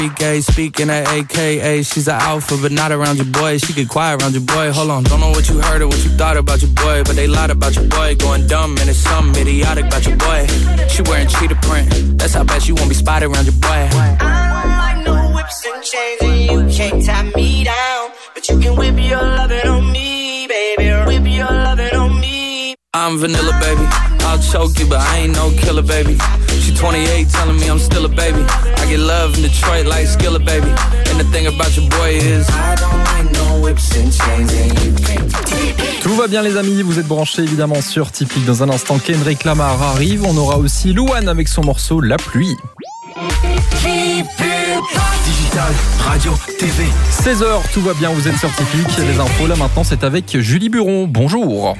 Gay, speaking at AKA, she's an alpha, but not around your boy. She get quiet around your boy. Hold on, don't know what you heard or what you thought about your boy, but they lied about your boy. Going dumb and it's something idiotic about your boy. She wearing cheetah print, that's how bad she won't be spotted around your boy. I don't like no whips and chains, and you can't tie me down, but you can whip your lovin' on me, baby. Whip your lovin' on me. I'm vanilla, baby. I'll choke you, but I ain't no killer, baby. She 28, telling me I'm still a baby. I get love in Detroit like Skillet, baby. And the thing about your boy is I don't like no whips and chains, and you can't. Tout va bien les amis, vous êtes branchés évidemment sur Tipeee. Dans un instant, Kendrick Lamar arrive. On aura aussi Louane avec son morceau La Pluie. Digital, radio, TV. 16h, tout va bien, vous êtes sur Tipeee. Les infos là maintenant, c'est avec Julie Buron. Bonjour.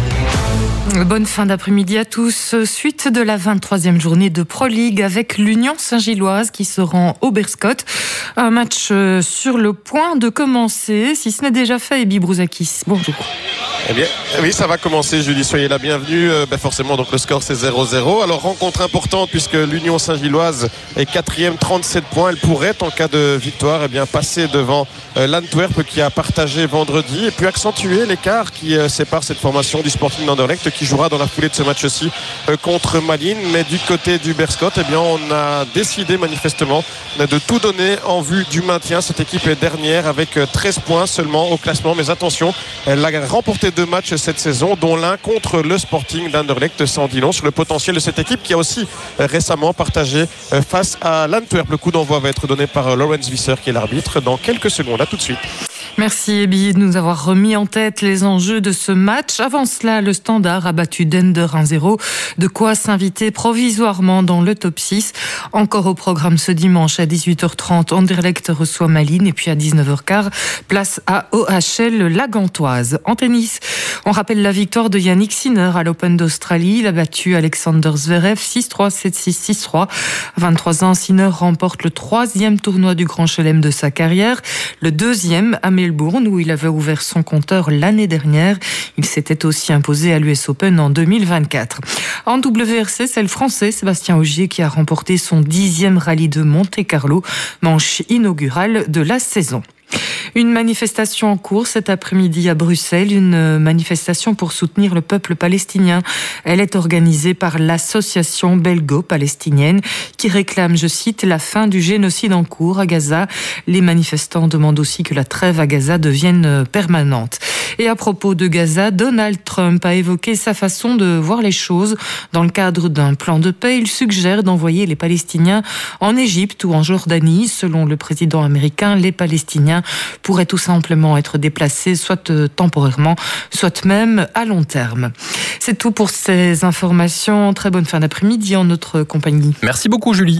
Bonne fin d'après-midi à tous. Suite de la 23e journée de Pro League avec l'Union Saint-Gilloise qui se rend au Berscott. Un match sur le point de commencer, si ce n'est déjà fait. Ebi Brouzakis, bonjour. Eh bien, oui, ça va commencer, Julie, soyez la bienvenue. Forcément, donc le score c'est 0-0. Alors, rencontre importante puisque l'Union Saint-Gilloise est 4e, 37 points. Elle pourrait, en cas de victoire, passer devant l'Antwerp qui a partagé vendredi et puis accentuer l'écart qui sépare cette formation du Sporting d'Anderlecht qui jouera dans la foulée de ce match aussi contre Malines. Mais du côté du Berscott, on a décidé manifestement de tout donner en vue du maintien. Cette équipe est dernière avec 13 points seulement au classement. Mais attention, elle a remporté 2 matchs cette saison, dont l'un contre le Sporting d'Anderlecht. Sans dit long sur le potentiel de cette équipe qui a aussi récemment partagé face à l'Antwerp. Le coup d'envoi va être donné par Laurens Visser qui est l'arbitre dans quelques secondes. À tout de suite. Merci Ebi de nous avoir remis en tête les enjeux de ce match. Avant cela, le Standard a battu Dender 1-0. De quoi s'inviter provisoirement dans le top 6. Encore au programme ce dimanche à 18h30, Anderlecht reçoit Malines. Et puis à 19h15, place à OHL La Gantoise. En tennis, on rappelle la victoire de Yannick Sinner à l'Open d'Australie. Il a battu Alexander Zverev 6-3, 7-6, 6-3. 23 ans, Sinner remporte le 3e tournoi du Grand Chelem de sa carrière. Le 2e à Melbourne, où il avait ouvert son compteur l'année dernière. Il s'était aussi imposé à l'US Open en 2024. En WRC, c'est le Français Sébastien Ogier qui a remporté son 10e rallye de Monte-Carlo, manche inaugurale de la saison. Une manifestation en cours cet après-midi à Bruxelles, une manifestation pour soutenir le peuple palestinien. Elle est organisée par l'association belgo-palestinienne qui réclame, je cite, la fin du génocide en cours à Gaza. Les manifestants demandent aussi que la trêve à Gaza devienne permanente. Et à propos de Gaza, Donald Trump a évoqué sa façon de voir les choses. Dans le cadre d'un plan de paix, il suggère d'envoyer les Palestiniens en Égypte ou en Jordanie. Selon le président américain, les Palestiniens pourraient tout simplement être déplacés, soit temporairement, soit même à long terme. C'est tout pour ces informations. Très bonne fin d'après-midi en notre compagnie. Merci beaucoup Julie.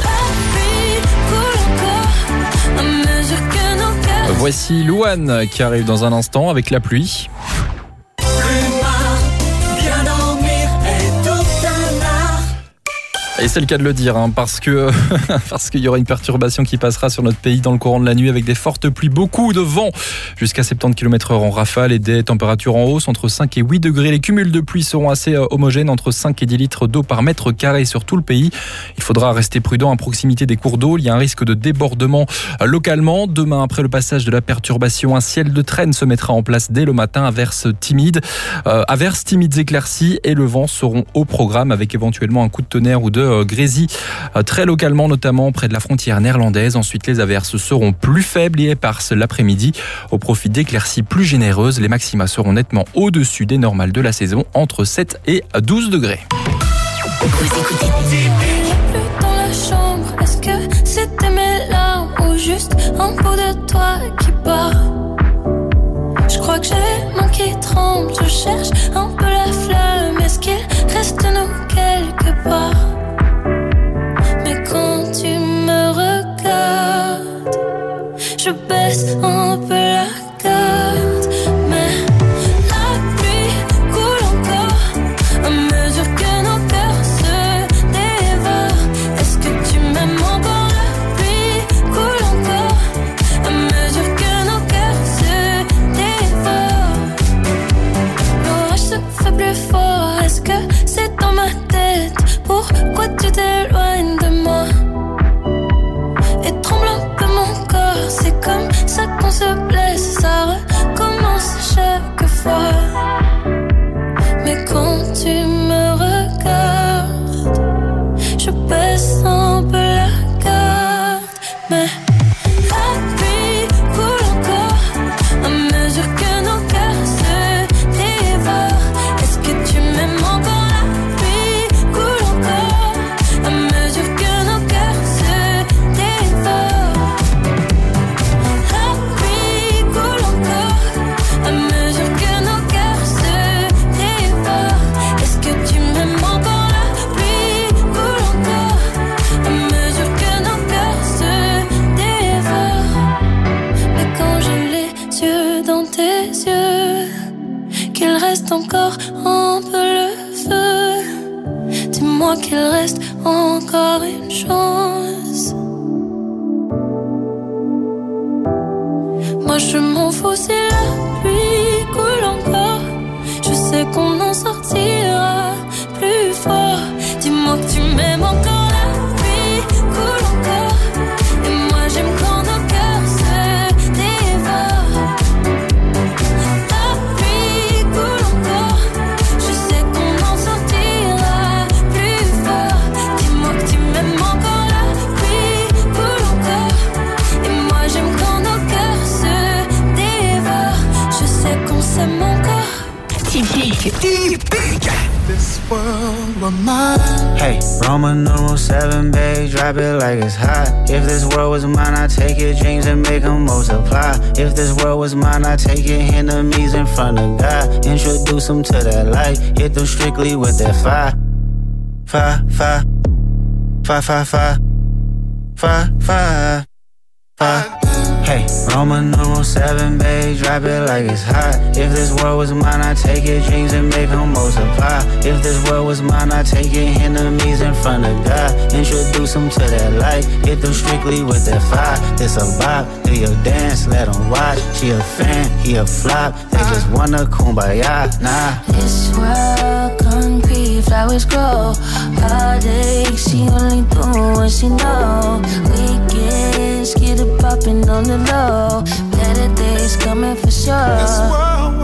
Voici Louane qui arrive dans un instant avec La Pluie. Et c'est le cas de le dire, parce qu'il y aura une perturbation qui passera sur notre pays dans le courant de la nuit avec des fortes pluies, beaucoup de vent jusqu'à 70 km/h en rafale et des températures en hausse entre 5 et 8 degrés. Les cumuls de pluie seront assez homogènes, entre 5 et 10 litres d'eau par mètre carré sur tout le pays. Il faudra rester prudent à proximité des cours d'eau. Il y a un risque de débordement localement. Demain, après le passage de la perturbation, un ciel de traîne se mettra en place dès le matin. Averses timides éclaircies et le vent seront au programme avec éventuellement un coup de tonnerre ou de grésy très localement, notamment près de la frontière néerlandaise. Ensuite, les averses seront plus faibles et éparses l'après-midi au profit d'éclaircies plus généreuses. Les maxima seront nettement au-dessus des normales de la saison, entre 7 et 12 degrés. Vous écoutez dans la chambre, est-ce que c'était mes larmes ou juste un bout de toi qui part? Je crois que j'ai mon qui tremble, je cherche un peu la flamme. Est-ce qu'il reste nous quelque part? Mais quand tu me regardes, je baisse un peu la garde. Mais la pluie coule encore à mesure que nos cœurs se dévorent. Est-ce que tu m'aimes encore? La pluie coule encore à mesure que nos cœurs se dévorent. L'orage se fait plus fort. Est-ce que c'est dans ma tête? Pourquoi tu t'éloignes de moi? Et tremblant comme ça qu'on se blesse, ça recommence chaque fois. Mais quand tu me regardes, je baisse un peu la garde. Mais la pluie coule encore à mesure que nos cœurs se dévorent. Est-ce que tu m'aimes encore? La pluie coule encore à mesure que nos cœurs se dévorent. La pluie coule encore à mesure que nos cœurs se dévorent. Est-ce que tu m'aimes encore? La pluie coule encore à mesure que nos cœurs se dévorent. Mais quand j'ai les yeux dans tes yeux, qu'il reste encore un peu le feu, dis-moi qu'il reste encore une chance. Moi je m'en fous si la pluie coule encore, je sais qu'on en sortira plus fort. Dis-moi que tu m'aimes encore, la pluie coule encore, et moi j'aime quand nos cœurs se dévorent. La pluie coule encore, je sais qu'on en sortira plus fort. Dis-moi que tu m'aimes encore, la pluie coule encore, et moi j'aime quand nos cœurs se dévorent. Je sais qu'on s'aime encore. Typique. This world were mine. Hey, Roman numeral 7, babe, drop it like it's hot. If this world was mine, I'd take your dreams and make them multiply. If this world was mine, I'd take your enemies in front of God. Introduce them to that light, hit them strictly with that fire. Fire, fire, fire, fire, fire, fire, fire, fire. Hey, Roman numeral 7, babe, drop it like it's hot. If this world was mine, I'd take your dreams and make them multiply. If this world was mine, I'd take your enemies in front of God. Introduce them to that light, hit them strictly with that fire. This a bop, do your dance, let them watch. She a fan, he a flop, they just wanna kumbaya, nah. This world concrete, flowers grow. Heartache, she only do what she know. Weekends, get it poppin' on the low. Better days coming for sure. This world.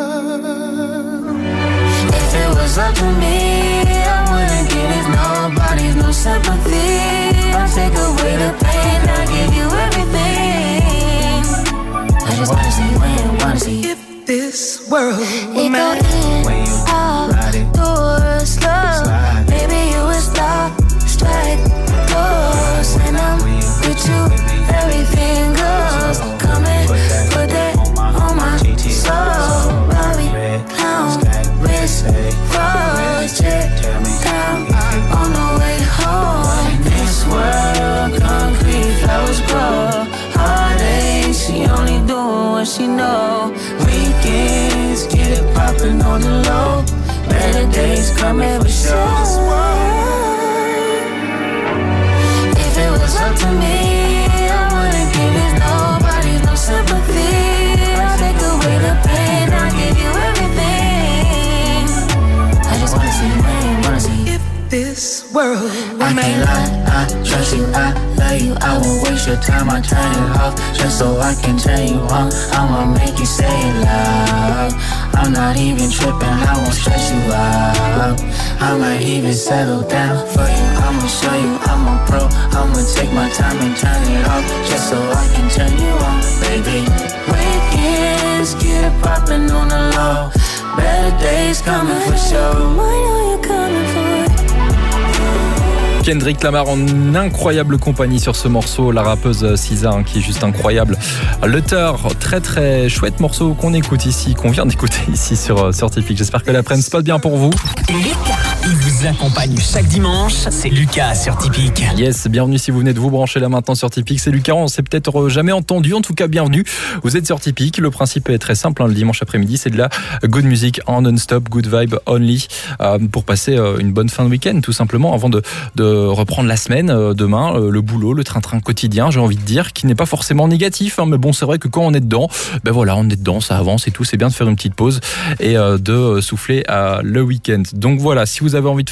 If it was up to me, I wouldn't give it nobody's no sympathy. I'll take away the pain, I'll give you everything. I just wanna see when, wanna see If this world were it go mine. in, out, door slow. Maybe you would stop, strike, close, and I'm with you. Everything goes. Come and put that on my soul. Bobby, clown, wrist, froze, jet, down on the way home. This world, concrete, flowers grow. Heartache, she only doing what she know. Weekends, get it poppin' on the low. Better days coming for sure. If it was up to me, I wouldn't give it nobody's no sympathy. I'll take away the pain, I'll give you everything. I just wanna see when, wanna see. If this world were I can't lie, I trust you, I love you. I won't waste your time, I turn it off just so I can turn you on. I'ma make you say it loud. I'm not even tripping, I won't stress you out. I might even settle down for you. I'ma show you I'm a pro. I'ma take my time and turn it off just so I can turn you on, baby. Weekends, get it poppin' on the low. Better days coming for sure. I know you're coming for it. Kendrick Lamar en incroyable compagnie sur ce morceau, la rappeuse SZA qui est juste incroyable. Luther, très très chouette morceau qu'on écoute ici, qu'on vient d'écouter ici sur Typique. J'espère que l'après-midi se passe bien pour vous. Lucas, il vous accompagne chaque dimanche, c'est Lucas sur Typique. Yes, bienvenue si vous venez de vous brancher là maintenant sur Typique. C'est Lucas, on s'est peut-être jamais entendu, en tout cas bienvenue. Vous êtes sur Typique, le principe est très simple, le dimanche après-midi c'est de la good music en non-stop, good vibe only, pour passer une bonne fin de week-end tout simplement, avant de reprendre la semaine demain, le boulot, le train-train quotidien, j'ai envie de dire, qui n'est pas forcément négatif, mais bon, c'est vrai que quand on est dedans, ben voilà, on est dedans, ça avance et tout, c'est bien de faire une petite pause et de souffler le week-end. Donc voilà, si vous avez envie de faire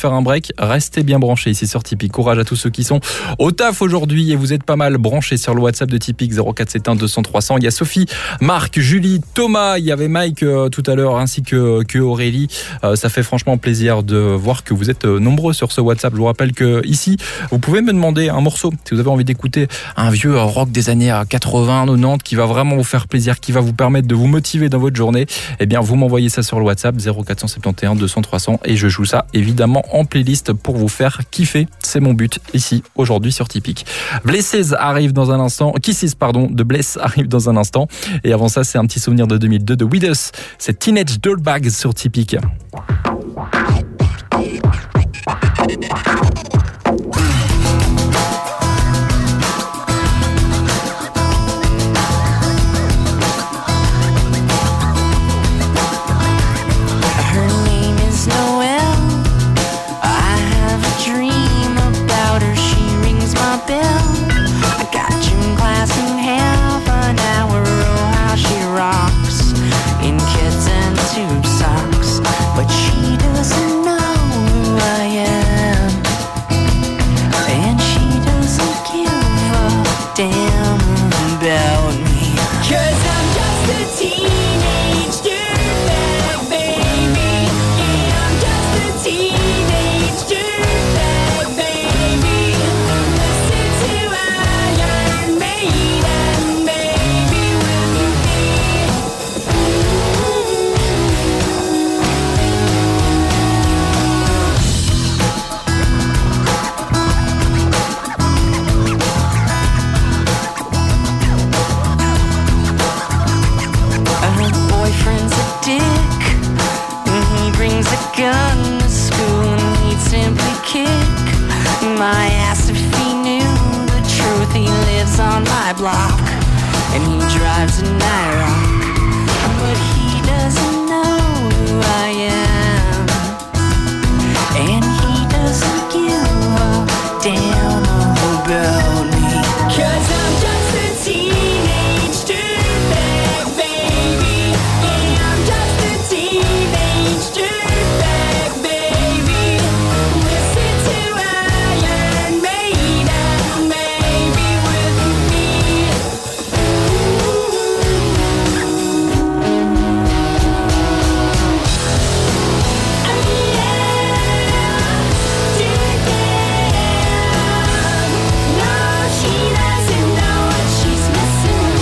faire un break, restez bien branchés ici sur Tipeee. Courage à tous ceux qui sont au taf aujourd'hui et vous êtes pas mal branchés sur le WhatsApp de Tipeee 0471 200 300. Il y a Sophie, Marc, Julie, Thomas, il y avait Mike tout à l'heure ainsi que Aurélie. Ça fait franchement plaisir de voir que vous êtes nombreux sur ce WhatsApp. Je vous rappelle que ici, vous pouvez me demander un morceau si vous avez envie d'écouter un vieux rock des années 80, 90 qui va vraiment vous faire plaisir, qui va vous permettre de vous motiver dans votre journée. Eh bien, vous m'envoyez ça sur le WhatsApp 0471 200 300 et je joue ça évidemment en playlist pour vous faire kiffer. C'est mon but ici aujourd'hui sur Tipeee. Blesses arrive dans un instant. Kisses, pardon, de Bless arrive dans un instant. Et avant ça, c'est un petit souvenir de 2002 de With Us. C'est Teenage Dirtbags sur Tipeee. But she doesn't know who I am. my ass if he knew the truth. He lives on my block and he drives an IROC, but he doesn't know who I am, and he doesn't give a damn about me. 'Cause I'm just a teenage dirtbag, baby. Yeah, I'm just a teenage dirtbag, baby. Listen to Iron Maiden, maybe with me. No, she doesn't know what she's missing.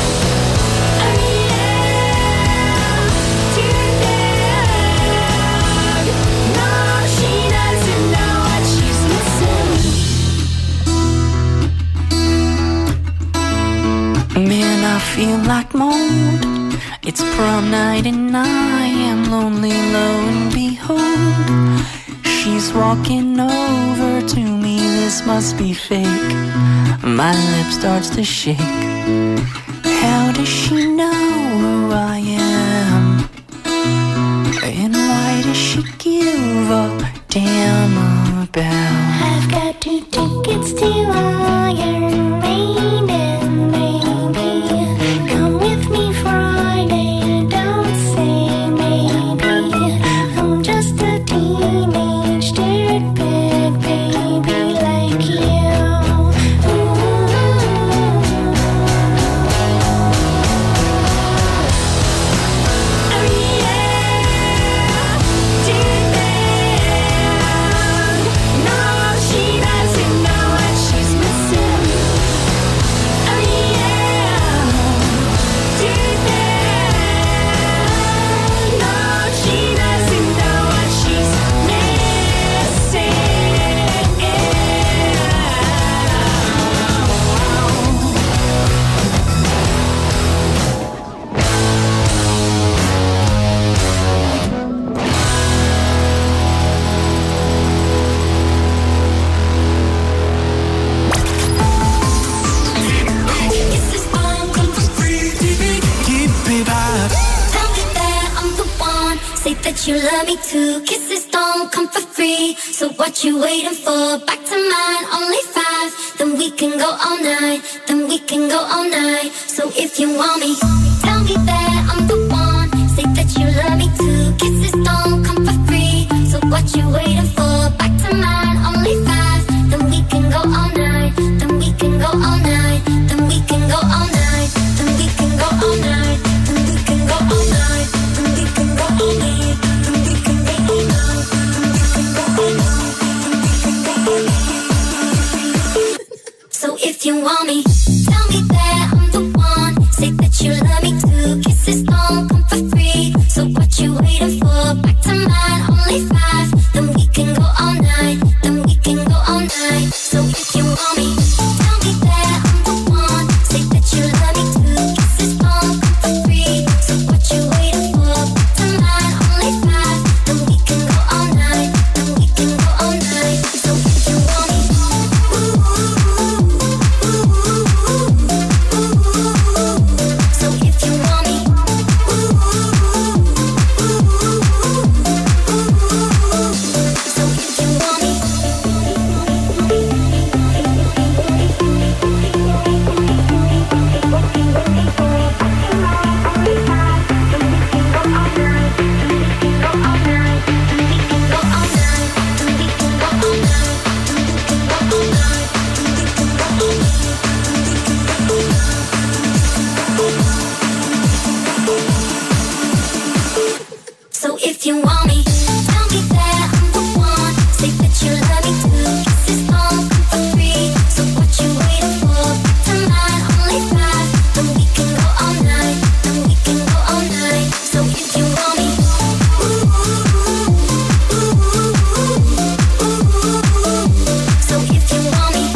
No, she doesn't know what she's missing. Man, I feel like mold. It's prom night and I am lonely, lo and behold, she's walking over to me. This must be fake. My lip starts to shake. How does she know who I am? And why does she give a damn about? I've got 2 tickets to Iron Maiden, baby. Come with me Friday, don't say maybe. I'm just a teenage dirtbag, baby, like you. No, she doesn't know what she's missing. No, she doesn't know what she's missing. Tell me that I'm the one. Say that you love me too. Kisses don't come for free. So what you waiting for? Back to mine, only 5. Then we can go all night. Then we can go all night. So if you want me, tell me that I'm the one. Say that you love me too. Kisses don't come for free. So what what you waiting for? Back to mine, only 5. Then we can go all night. Then we can go all night. Then we can go all night. Then we can go all night. Then we can go all night. Then we can go all night. Then we can go all night. Then we can go all night. Then we can go all night. So if you want me, tell me that I'm the one. Say that you love me too. Kisses don't come for free. So what you waiting for? Back to mine, only 5. Then we can go all night. Then we can go all night. So if you want me, tell me that I'm the one. Say that you love me too. Kisses don't come for free. So what you waiting for? Back to mine, only 5. Then we can go all night. Then we can go all night. So if you want me, so if you want me, so if you want me. So if you want me, tell me that I'm the one. Say that you love me too. Kisses don't come for free. So what you waiting for? Back to mine, only 5. Then we can go all night. Then we can go all night. So if you want me, so if you want me,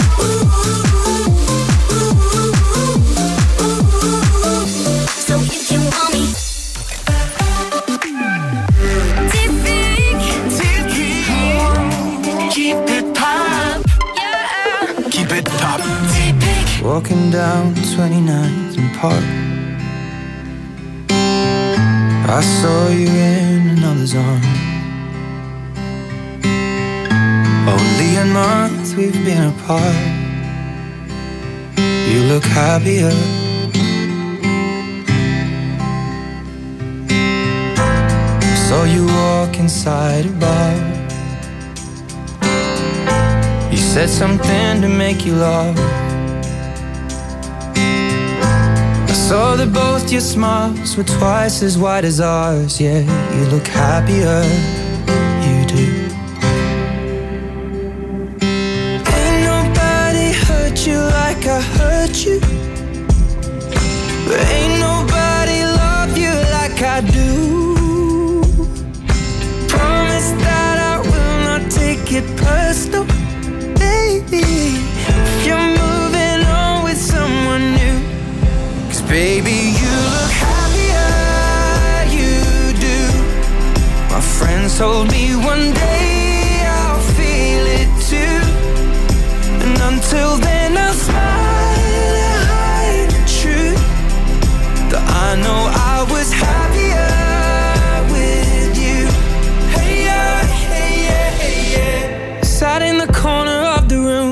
so if you want me. Keep it pop. Yeah. Keep it pop. Walking down 29th and Park, I saw you in another's arm. Only a month we've been apart. You look happier. Saw you walk inside a bar. You said something to make you laugh. I saw that both your smiles were twice as wide as ours. Yeah, you look happier, you do. Ain't nobody hurt you like I hurt you. But ain't nobody love you like I do. Promise that I will not take it personal. If you're moving on with someone new, 'cause baby you look happier, you do. My friends told me one day I'll feel it too. And until then I'll smile and hide the truth, that I know I was happier with you. Hey yeah, hey yeah, hey yeah. Sat in the corner of the room.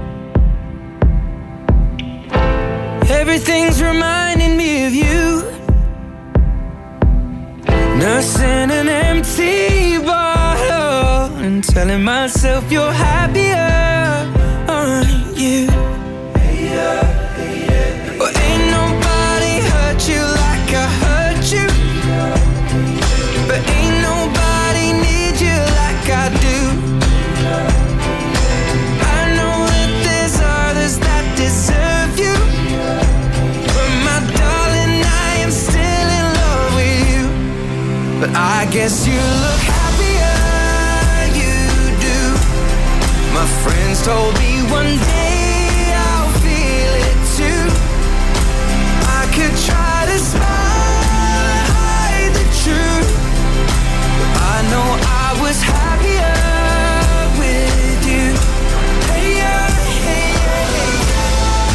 Everything's reminding me of you. Nursing an empty bottle and telling myself you're happier, aren't you? Hey yeah, hey yeah. Well, ain't nobody hurt you like I hurt you. But ain't nobody need you like I do. I know that there's others that deserve you. But my darling, I am still in love with you. But I guess you look happier, you do. My friends told me one day I'll feel it too. I could try to smile and hide the truth, but I know I was happier with you. Hey yeah, hey yeah, hey yeah.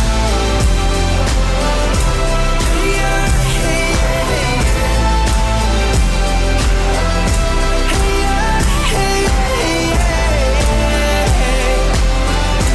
Hey yeah, hey yeah, hey yeah. Hey yeah, hey yeah, hey yeah.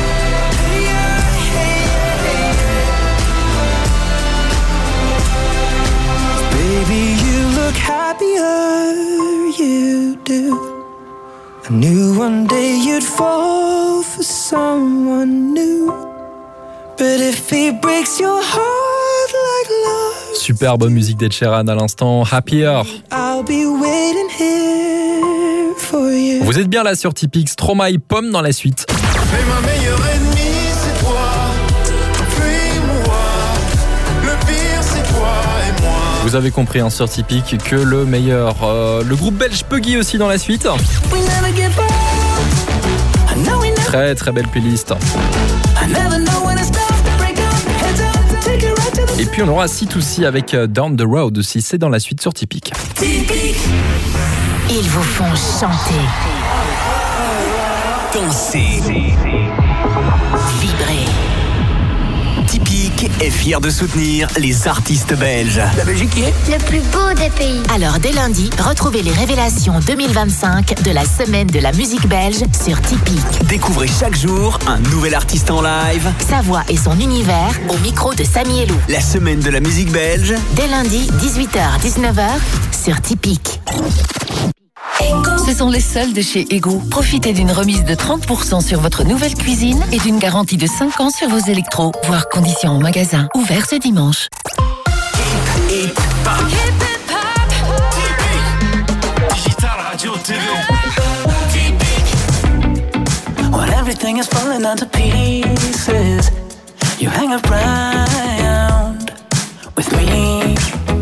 I knew one day you'd fall for someone new. But if he breaks your heart like love, superbe musique d'Ed Sheeran à l'instant, Happier. I'll be waiting here for you. Vous êtes bien là sur Tipeee, Stromae, Pomme dans la suite. Mais ma meilleure ennemie c'est toi, puis-moi, le pire c'est toi et moi. Vous avez compris hein, sur Tipeee que le meilleur, le groupe belge Puggy aussi dans la suite. Très très belle playlist. Et puis on aura C2C avec Down the Road aussi, c'est dans la suite sur Tipeee. Ils vous font chanter, Danser, vibrer. Tipeee est fier de soutenir les artistes belges. La Belgique qui est le plus beau des pays. Alors dès lundi, retrouvez les révélations 2025 de la semaine de la musique belge sur Tipeee. Découvrez chaque jour un nouvel artiste en live. Sa voix et son univers au micro de Samy et Lou. La semaine de la musique belge. Dès lundi, 18h-19h sur Tipeee. Ce sont les soldes chez Ego. Profitez d'une remise de 30% sur votre nouvelle cuisine et d'une garantie de 5 ans sur vos électros. Voir conditions en magasin. Ouvert ce dimanche. Digital Radio TV. When everything is falling into pieces, you hang around with me.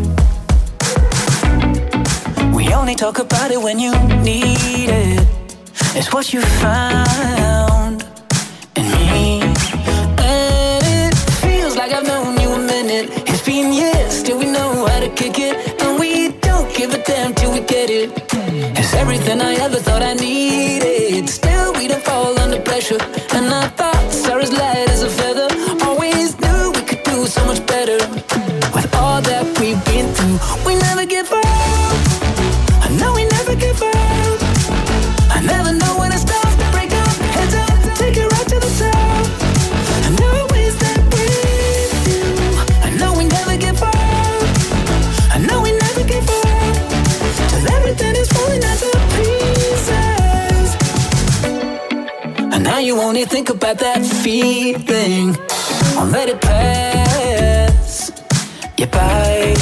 We only talk about it when you need it. It's what you found in me. And it feels like I've known you a minute. It's been years, still we know how to kick it. And we don't give a damn till we get it. It's everything I ever thought I needed. Still we don't fall under pressure. And I thought Sarah's light as a feather. Always knew we could do so much better. With all that we've been through, we never give up. No, we never give up. I never know when it starts to break up. Heads up, take it right to the top. I know it's that with you. I know we never give up. I know we never give up. Till everything is falling out to pieces. And now you only think about that feeling. I'll let it pass you by.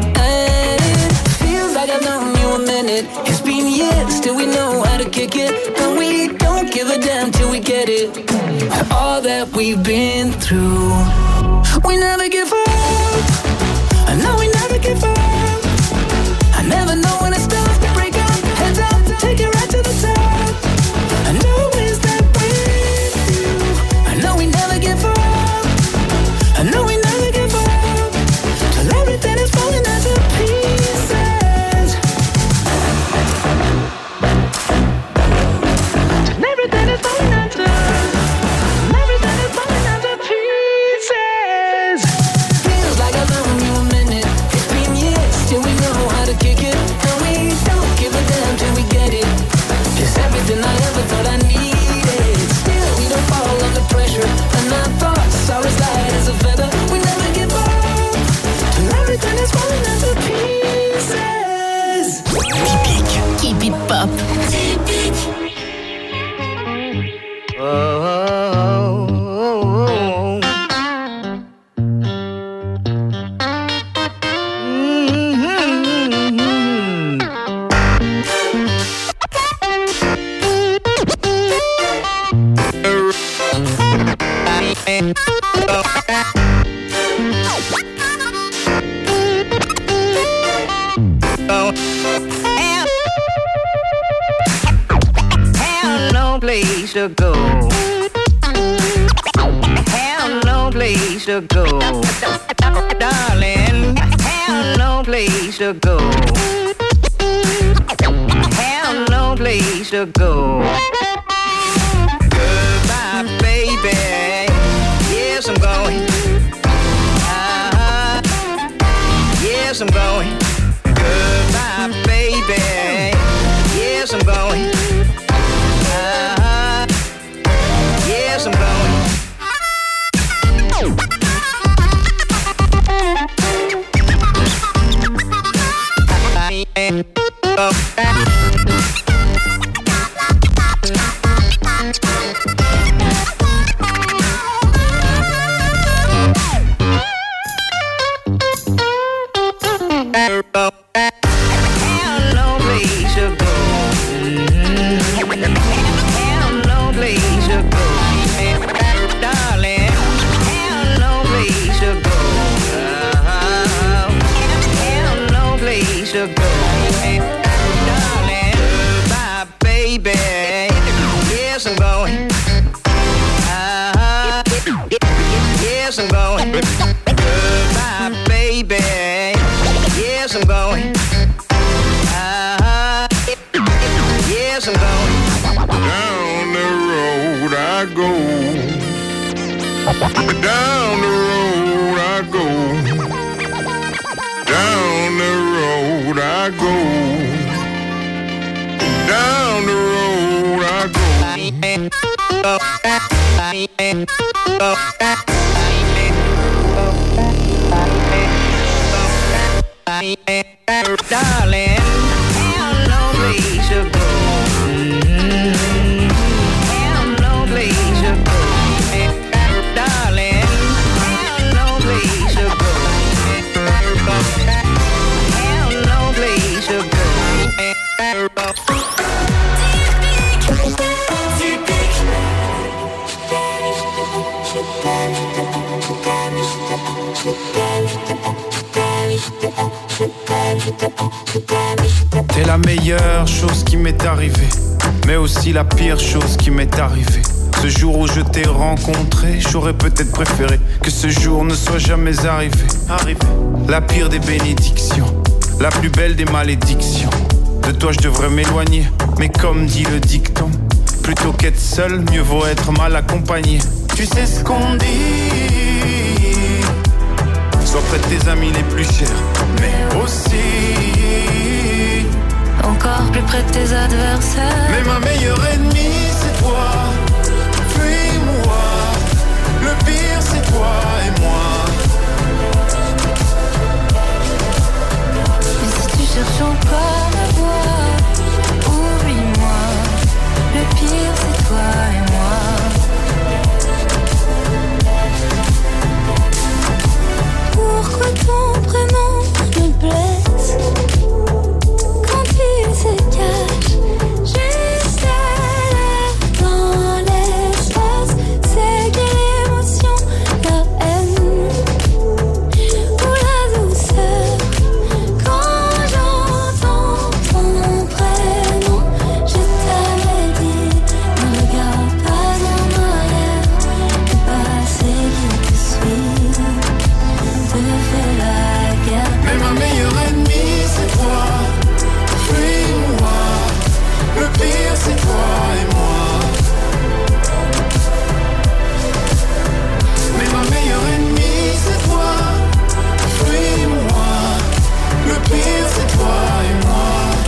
It's been years till we know how to kick it. And we don't give a damn till we get it. All that we've been through, we never give up. I know we never give up. I never know when it starts to break up. Heads up, take it right to the top. I know it's that with you. I know we never give up. I know we never give up. Till everything is falling out to pieces. Keep it pop. Place to go. Have no place to go. Darling, have no place to go. Have no place to go. Goodbye, baby. Yes, I'm going. Yes, I'm going. Goodbye, baby. Yes, I'm going. Yes, I'm going. sugar, darling, goodbye, baby. Yes, I'm going. Yes, I'm going. Goodbye, baby. Yes, I'm going. Yes, I'm going. Down the road I go. Down the road I go. Down the road I go. Down the road I go. Darling, how no place to go. How no place to go. Darling, how no place to go. How no place to go. T'es la meilleure chose qui m'est arrivée, mais aussi la pire chose qui m'est arrivée. Ce jour où je t'ai rencontré, j'aurais peut-être préféré que ce jour ne soit jamais arrivé. La pire des bénédictions, la plus belle des malédictions. De toi je devrais m'éloigner, mais comme dit le dicton, plutôt qu'être seul, mieux vaut être mal accompagné. Tu sais ce qu'on dit, sois près de tes amis les plus chers, mais aussi encore plus près de tes adversaires. Mais ma meilleure ennemie c'est toi. Fuis-moi, le pire c'est toi et moi. Mais si tu cherches encore la voie, oublie-moi, le pire c'est toi et moi. Pourquoi ton prénom me blesse quand il se cache juste là dans l'espace? C'est quelle émotion, la haine ou la douceur quand j'entends ton prénom? Je t'avais dit, ne regarde pas en arrière, le passé qui te suit te fait la guerre. Mais ma meilleure ennemie c'est toi. Fuis-moi, le pire c'est toi et moi. Mais ma meilleure ennemie c'est toi. Fuis-moi, le pire c'est toi et moi.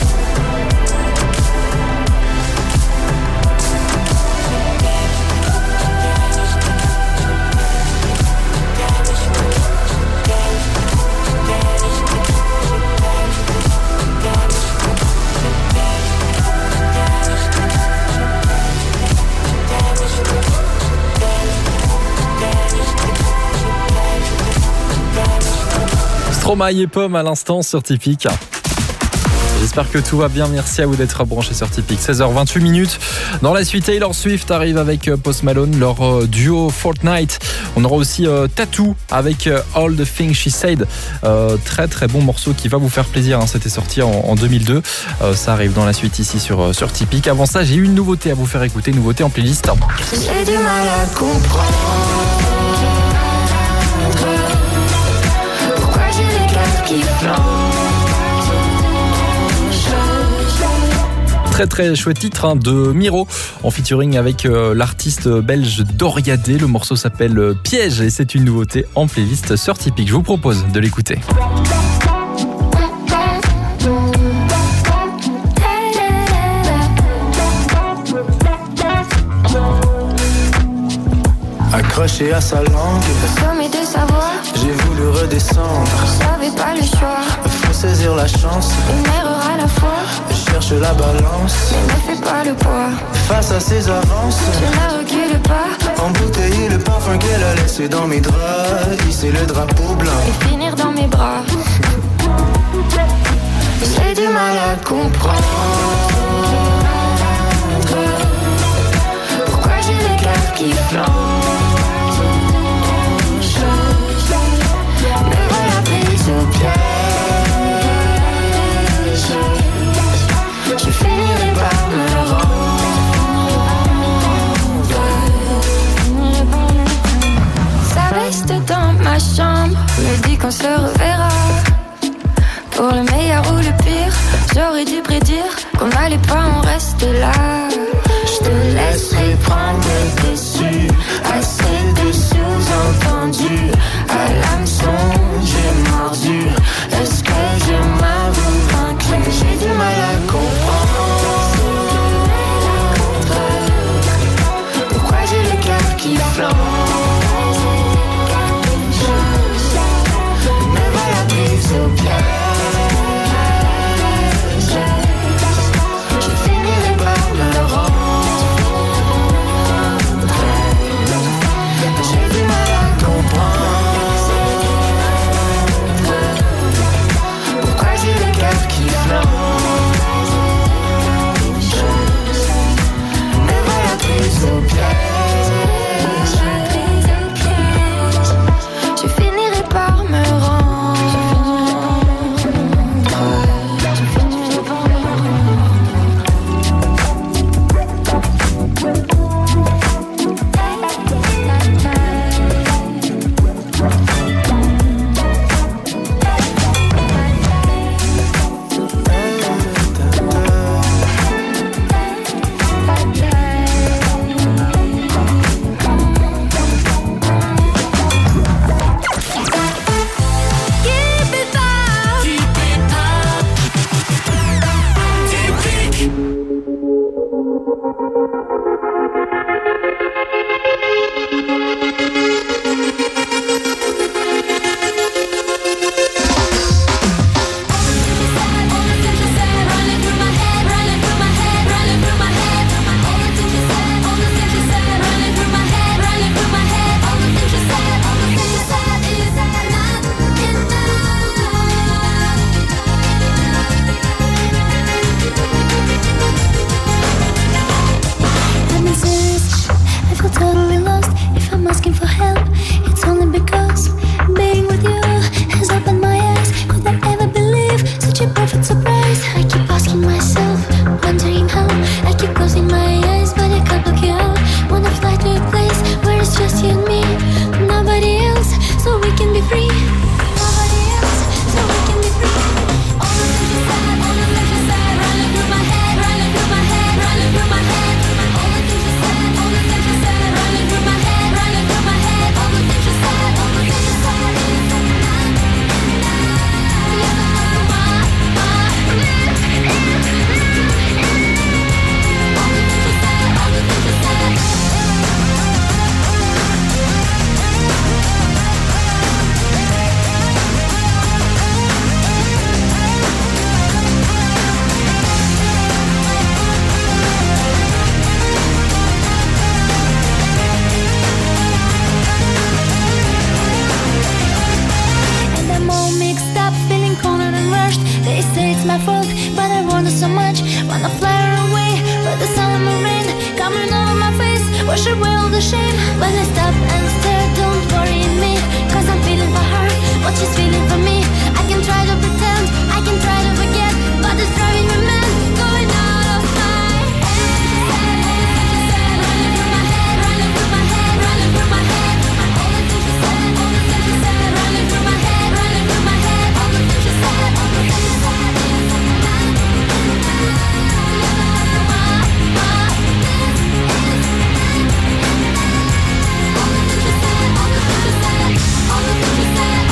Stromae et Pomme à l'instant sur Typique. J'espère que tout va bien. Merci à vous d'être branchés sur Typique. 16h28. Dans la suite, Taylor Swift arrive avec Post Malone, leur duo Fortnite. On aura aussi Tattoo avec All the Things She Said. Très très bon morceau qui va vous faire plaisir. C'était sorti en 2002. Ça arrive dans la suite ici sur Typique. Avant ça, j'ai une nouveauté à vous faire écouter. Nouveauté en playlist. J'ai du mal à comprendre pourquoi j'ai les cœurs qui flanchent. Très très chouette titre de Miro en featuring avec l'artiste belge Doriadé. Le morceau s'appelle Piège et c'est une nouveauté en playlist sur Typique. Je vous propose de l'écouter. Accroché à sa langue, au sommet de sa voix, j'ai voulu redescendre. j'avais pas le choix. Faut saisir la chance, Une erreur à la fois, je cherche la balance. ne fais pas le poids. Face à ses avances, Je ne recule pas embouteiller le parfum qu'elle a laissé dans mes draps, hisser le drapeau blanc et finir dans mes bras. J'ai du mal à comprendre pourquoi j'ai les cœurs qui flanchent. Me voilà prise au piège. chambre, me dit qu'on se reverra. Pour le meilleur ou le pire, j'aurais dû prédire qu'on n'allait pas en rester là. Je te laisserai prendre le dessus, assez de sous-entendus. À l'hameçon, j'ai mordu. Est-ce que je m'avoue vaincu? J'ai du mal à comprendre. Pourquoi j'ai le cœur qui flambe? Me voilà prise au piège. Je finirai par me rendre. J'ai du mal à comprendre. Pourquoi j'ai le cœur qui flambe? Me voilà prise au piège. Je finirai par me rendre. All the things you said.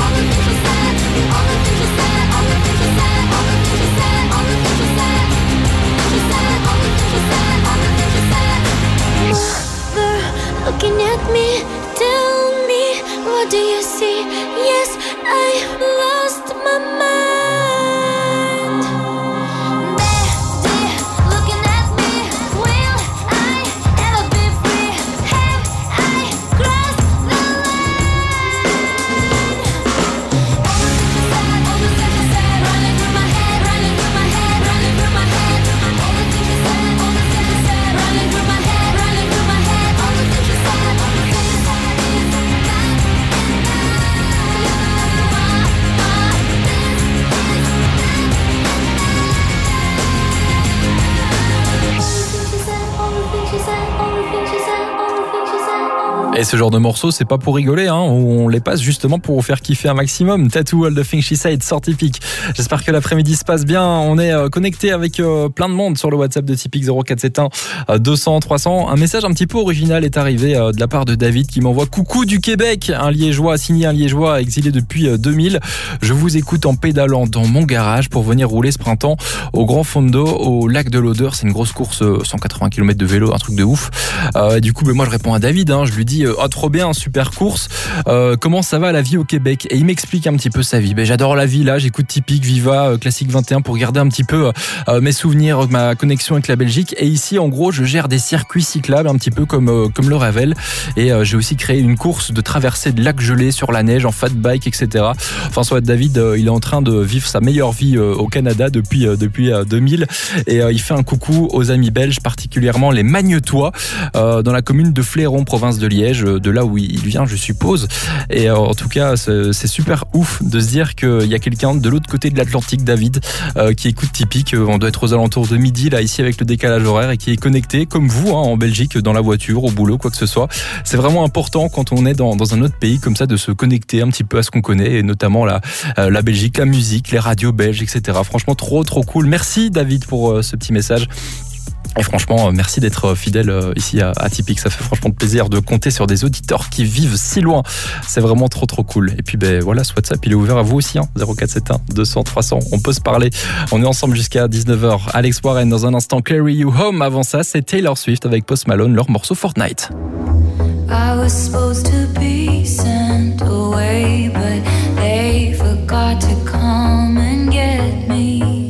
Et ce genre de morceaux, c'est pas pour rigoler, hein. On les passe justement pour vous faire kiffer un maximum. Tattoo, All the Things She Said, sur Tipeee. J'espère que l'après-midi se passe bien. On est connecté avec plein de monde sur le WhatsApp de Tipeee 0471 200 300. Un message un petit peu original est arrivé de la part de David qui m'envoie coucou du Québec. Un Liégeois, signé un Liégeois exilé depuis 2000. Je vous écoute en pédalant dans mon garage pour venir rouler ce printemps au Grand Fondo, au lac de l'Odeur. C'est une grosse course, 180 km de vélo, un truc de ouf. Du coup, moi je réponds à David, hein. Je lui dis trop bien, super course. Comment ça va la vie au Québec? Et il m'explique un petit peu sa vie. J'adore la vie là, j'écoute Typique, Viva, Classique 21 pour garder un petit peu mes souvenirs, ma connexion avec la Belgique. Et ici, en gros, je gère des circuits cyclables un petit peu comme le Ravel. Et j'ai aussi créé une course de traversée de lacs gelés sur la neige en fat bike, etc. Enfin, soit David, il est en train de vivre sa meilleure vie au Canada depuis 2000. Et il fait un coucou aux amis belges, particulièrement les Magnetois, dans la commune de Fléron, province de Liège, de là où il vient, je suppose. Et en tout cas, c'est super ouf de se dire qu'il y a quelqu'un de l'autre côté de l'Atlantique, David, qui écoute Typique. On doit être aux alentours de midi, là, ici, avec le décalage horaire, et qui est connecté, comme vous, hein, en Belgique, dans la voiture, au boulot, quoi que ce soit. C'est vraiment important quand on est dans un autre pays comme ça, de se connecter un petit peu à ce qu'on connaît, et notamment la Belgique, la musique, les radios belges, etc. Franchement, trop cool. Merci, David, pour ce petit message. Et franchement, merci d'être fidèle ici à Typique. Ça fait franchement plaisir de compter sur des auditeurs qui vivent si loin. C'est vraiment trop cool. Et puis voilà, ce WhatsApp, il est ouvert à vous aussi, hein, 0471 200 300. On peut se parler. On est ensemble jusqu'à 19h. Alex Warren dans un instant. Carry You Home. Avant ça, c'est Taylor Swift avec Post Malone, leur morceau Fortnite. I was supposed to be sent away, but they forgot to come and get me.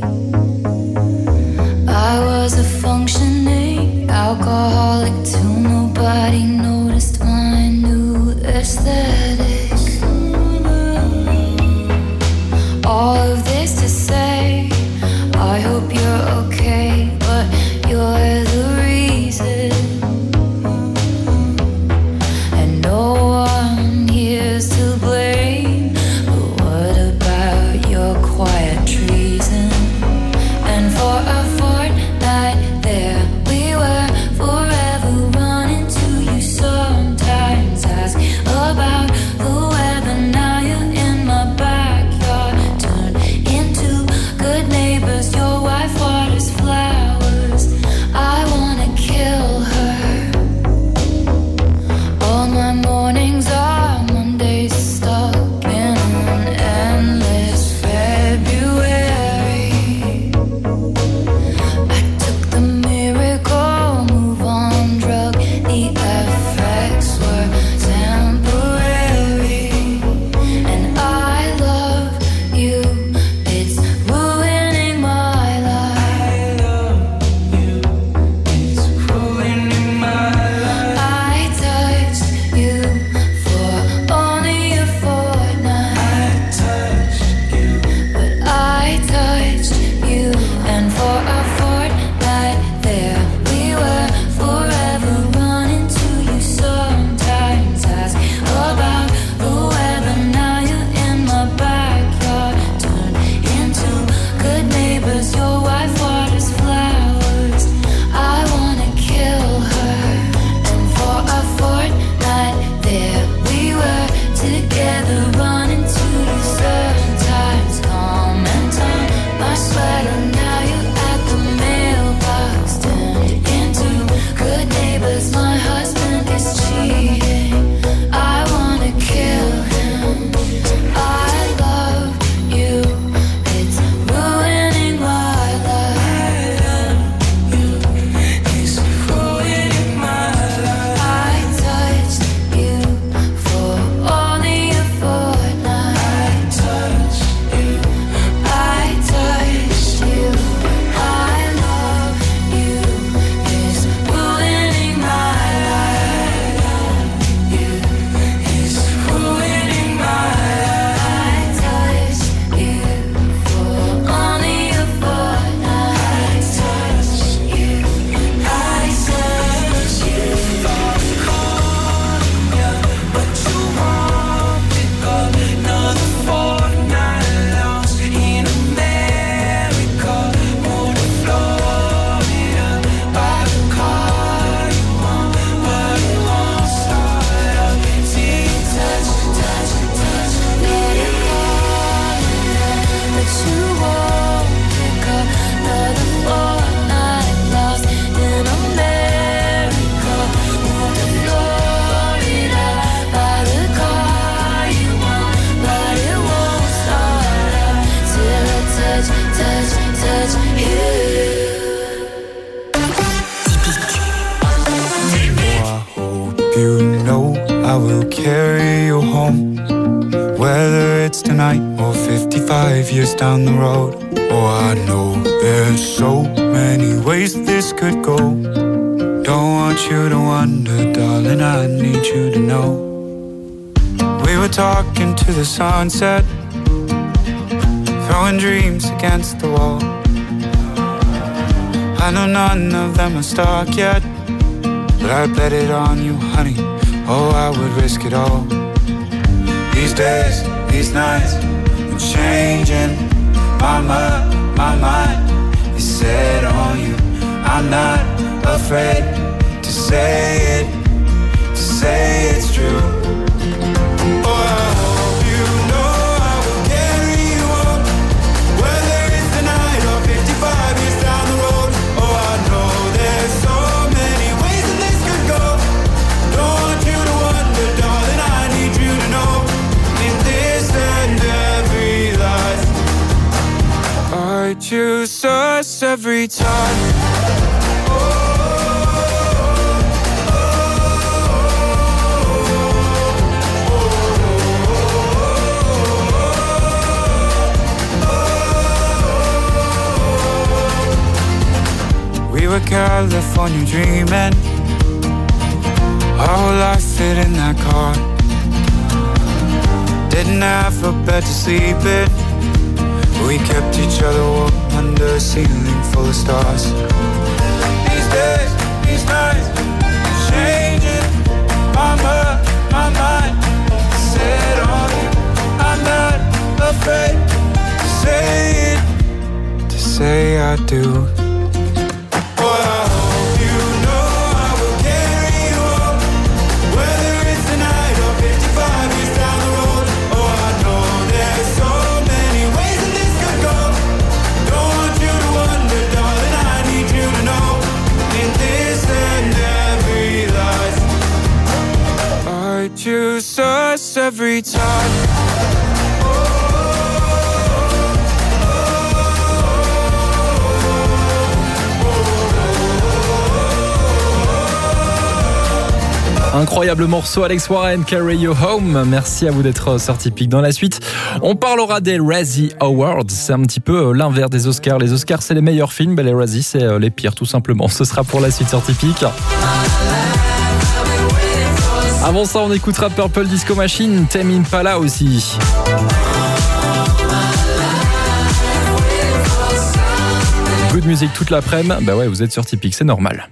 I was a functioning alcoholic till nobody noticed my new aesthetic. All of this to say, I hope you're okay, but you're the reason. And no one here's to blame. carry you home. Whether it's tonight or 55 years down the road. Oh, I know there's so many ways this could go. Don't want you to wonder, darling, I need you to know. We were talking to the sunset, throwing dreams against the wall. I know none of them are stuck yet, but I bet it on you, honey. Oh, I would risk it all. These days, these nights, I'm changing. My mind is set on you. I'm not afraid to say it's true. Oh, I hope you know I will carry you on. Whether it's tonight or 55 years down the road. Oh, I know there's so many ways that this could go. Don't want you to wonder, darling, I need you to know. In this and every life, I choose us every time. We were California dreaming, our whole life fit in that car. Didn't have a bed to sleep in, we kept each other warm under a ceiling full of stars. These days, these nights, changing. My mind set on you. I'm not afraid to say it, to say I do. Choose us every time. Incroyable morceau, Alex Warren, Carry You Home. Merci à vous d'être sorti pique. Dans la suite, on parlera des Razzie Awards. C'est un petit peu l'inverse des Oscars. Les Oscars, c'est les meilleurs films, mais les Razzie, c'est les pires, tout simplement. Ce sera pour la suite sorti pique. Avant ça, on écoutera Purple Disco Machine, Tame Impala aussi. Good music toute l'après-midi. Bah ouais, vous êtes sur Tipeee, c'est normal.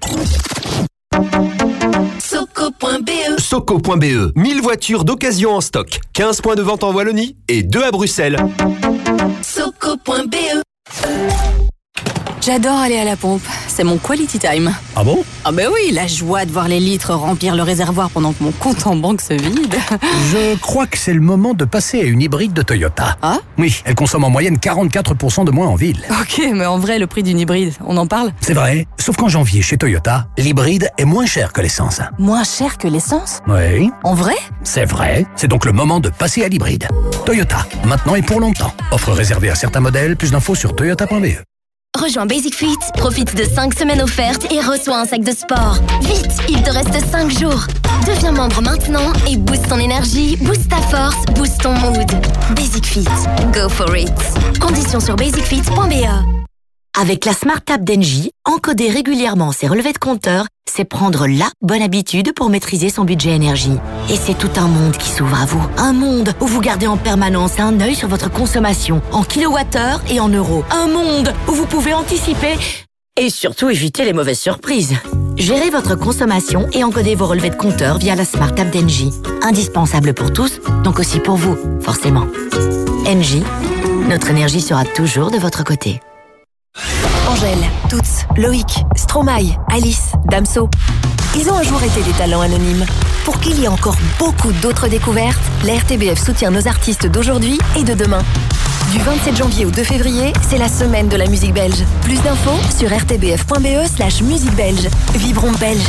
Soco.be, 1000 voitures d'occasion en stock, 15 points de vente en Wallonie et 2 à Bruxelles. Soco.be. J'adore aller à la pompe, c'est mon quality time. Ah bon? Ah ben oui, la joie de voir les litres remplir le réservoir pendant que mon compte en banque se vide. Je crois que c'est le moment de passer à une hybride de Toyota. Ah? Oui, elle consomme en moyenne 44% de moins en ville. Ok, mais en vrai, le prix d'une hybride, on en parle? C'est vrai, sauf qu'en janvier, chez Toyota, l'hybride est moins cher que l'essence. Moins cher que l'essence? Oui. En vrai? C'est vrai, c'est donc le moment de passer à l'hybride. Toyota, maintenant et pour longtemps. Offre réservée à certains modèles, plus d'infos sur toyota.be. Rejoins Basic Fit, profite de 5 semaines offertes et reçois un sac de sport. Vite, il te reste 5 jours. Deviens membre maintenant et booste ton énergie, booste ta force, booste ton mood. Basic Fit, go for it. Conditions sur basicfit.be. Avec la Smart App d'Engie, encoder régulièrement ses relevés de compteur, c'est prendre la bonne habitude pour maîtriser son budget énergie. Et c'est tout un monde qui s'ouvre à vous. Un monde où vous gardez en permanence un œil sur votre consommation, en kilowattheures et en euros. Un monde où vous pouvez anticiper et surtout éviter les mauvaises surprises. Gérez votre consommation et encodez vos relevés de compteur via la Smart App d'Engie. Indispensable pour tous, donc aussi pour vous, forcément. Engie, notre énergie sera toujours de votre côté. Angèle, Toots, Loïc, Stromae, Alice, Damso. Ils ont un jour été des talents anonymes. Pour qu'il y ait encore beaucoup d'autres découvertes, la RTBF soutient nos artistes d'aujourd'hui et de demain. Du 27 janvier au 2 février, c'est la semaine de la musique belge. Plus d'infos sur rtbf.be/musique belge. Vibrons belge.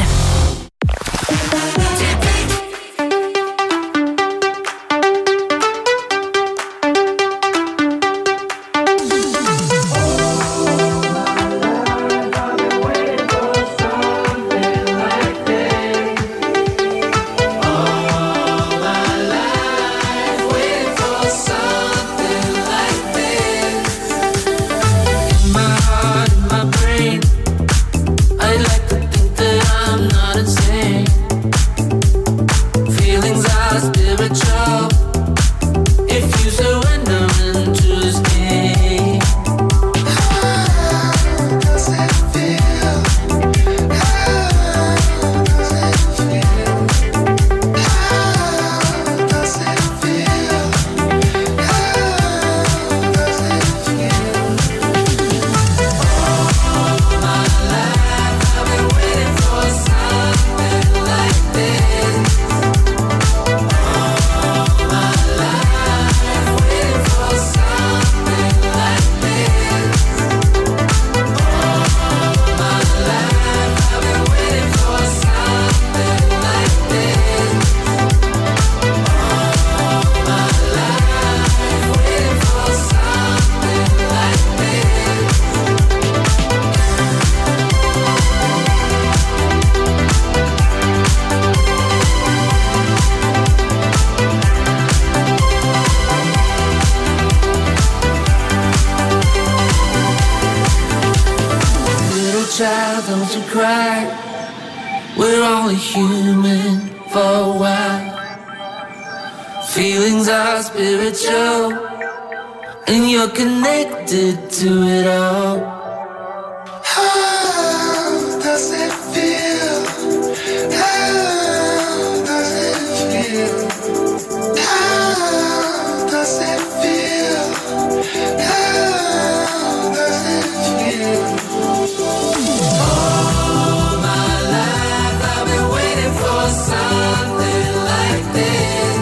to cry. We're only human for a while. Feelings are spiritual, and you're connected to it all. How does it feel? How does it feel? How does it feel? How does it feel? All my life I've been waiting for something like this.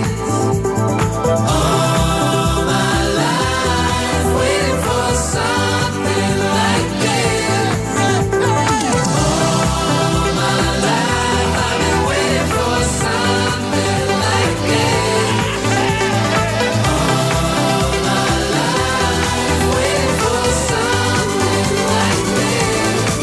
All my life waiting for something like this. All my life I've been waiting for something like this. All my life waiting for something like this.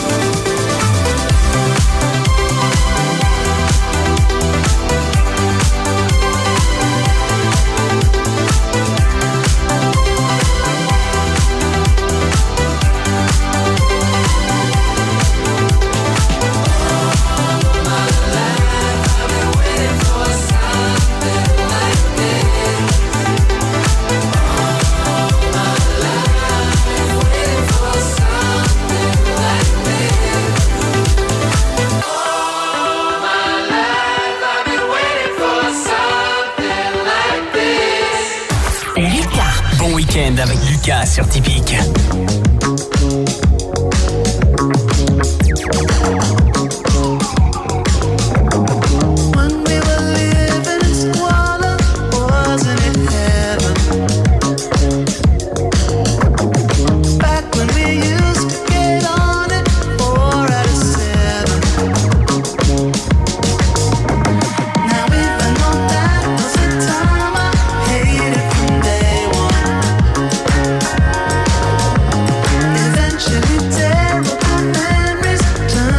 Lucas. Bon week-end avec Lucas sur Typique. When we were living in squalor, wasn't it heaven? Back when we used to get on it 4 out of 7. Now even though that was the time I hated from day one. Eventually terrible memories turn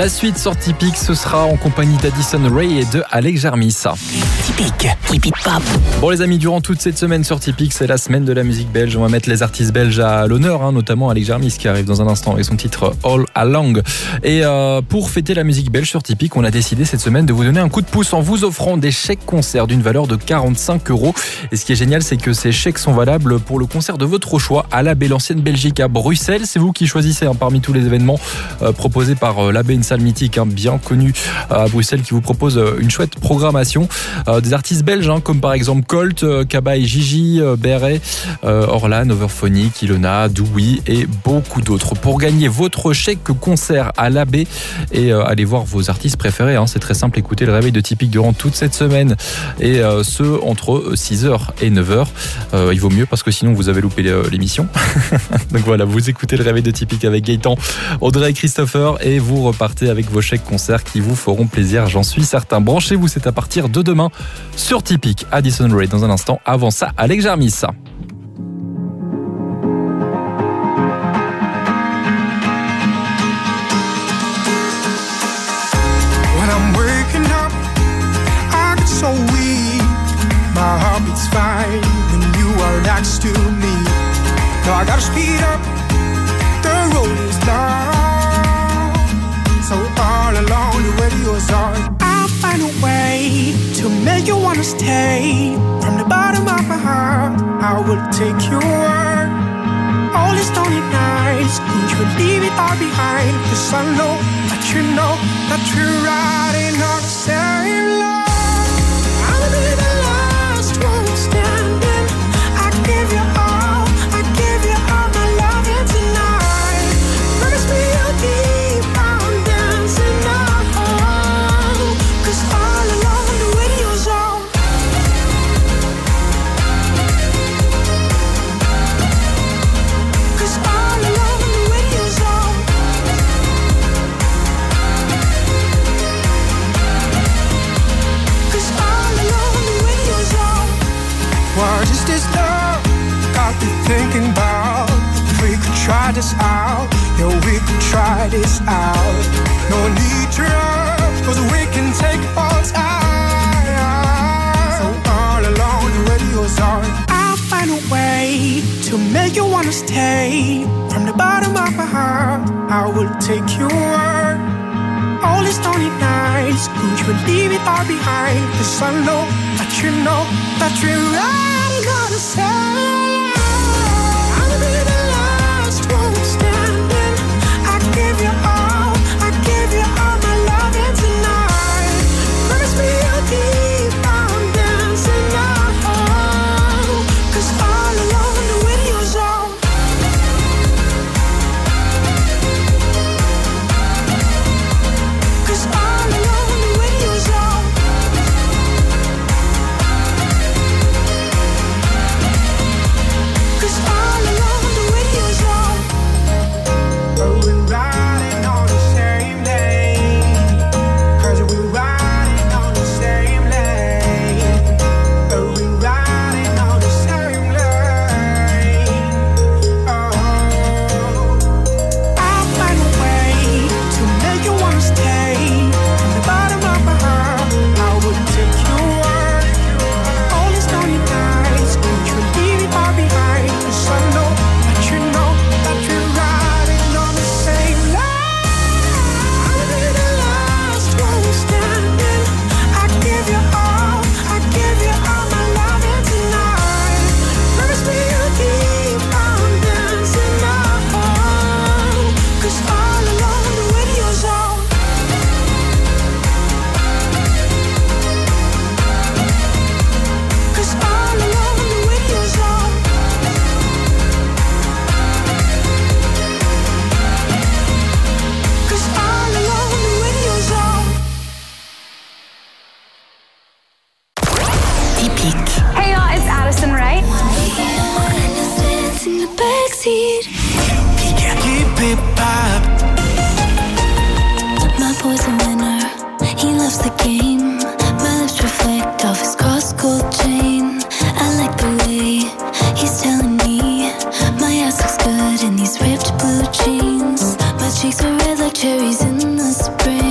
La suite sur Typique, ce sera en compagnie d'Addison Rae et de Alex Jarmis. Typique, keep it pop. Bon les amis, durant toute cette semaine sur Typique, c'est la semaine de la musique belge. On va mettre les artistes belges à l'honneur, notamment Alex Jarmis qui arrive dans un instant avec son titre All Along. Et pour fêter la musique belge sur Typique, on a décidé cette semaine de vous donner un coup de pouce en vous offrant des chèques concerts d'une valeur de 45 €. Et ce qui est génial, c'est que ces chèques sont valables pour le concert de votre choix à l'Abbé l'Ancienne Belgique à Bruxelles. C'est vous qui choisissez parmi tous les événements proposés par l'Abbé, une salle mythique bien connue à Bruxelles qui vous propose une chouette programmation. Des artistes belges comme par exemple Colt, Kaba et Gigi, Béret, Orlan, Overphonic, Ilona, Doui et beaucoup d'autres. Pour gagner votre chèque concert à l'Abbé et aller voir vos artistes préférés, c'est très simple, écoutez le réveil de Typique durant toute cette semaine et ce entre 6h et 9h. Il vaut mieux parce que sinon vous avez loupé l'émission. Donc voilà, vous écoutez le réveil de Typique avec Gaëtan, Audrey et Christopher et vous repartez avec vos chèques concerts qui vous feront plaisir, j'en suis certain. Branchez-vous, c'est à partir de demain sur Typique. Addison Rae dans un instant. Avant ça, Alex Jarmis. When I'm waking up, I get so weak. My heart beats fine when you are next to me. Now I gotta speed up, the road is long. So all along the radio's on. I'll find a way to make you wanna stay. From the bottom of my heart, I will take your word. All these lonely nights, could you leave it all behind? 'Cause I know that you're riding on the same line. I'll be the last one standing. I give you all my loving tonight. Promise me you'll keep on dancing on. 'Cause all along the radio's on. What is this love got me thinking about? We could try this out, yeah, we could try this out. No need to rush, 'cause we can take our time. So all along the radio's on. I'll find a way to make you wanna stay. From the bottom of my heart, I will take your word. All these lonely nights, could you leave it all behind? 'Cause I know that you're riding on the side. I'll be the last one standing. I give you all my loving tonight. Promise me you'll keep on dancing on. 'Cause all along the radio's on. cheeks are red like cherries in the spring.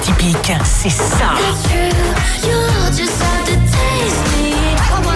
typique, c'est ça.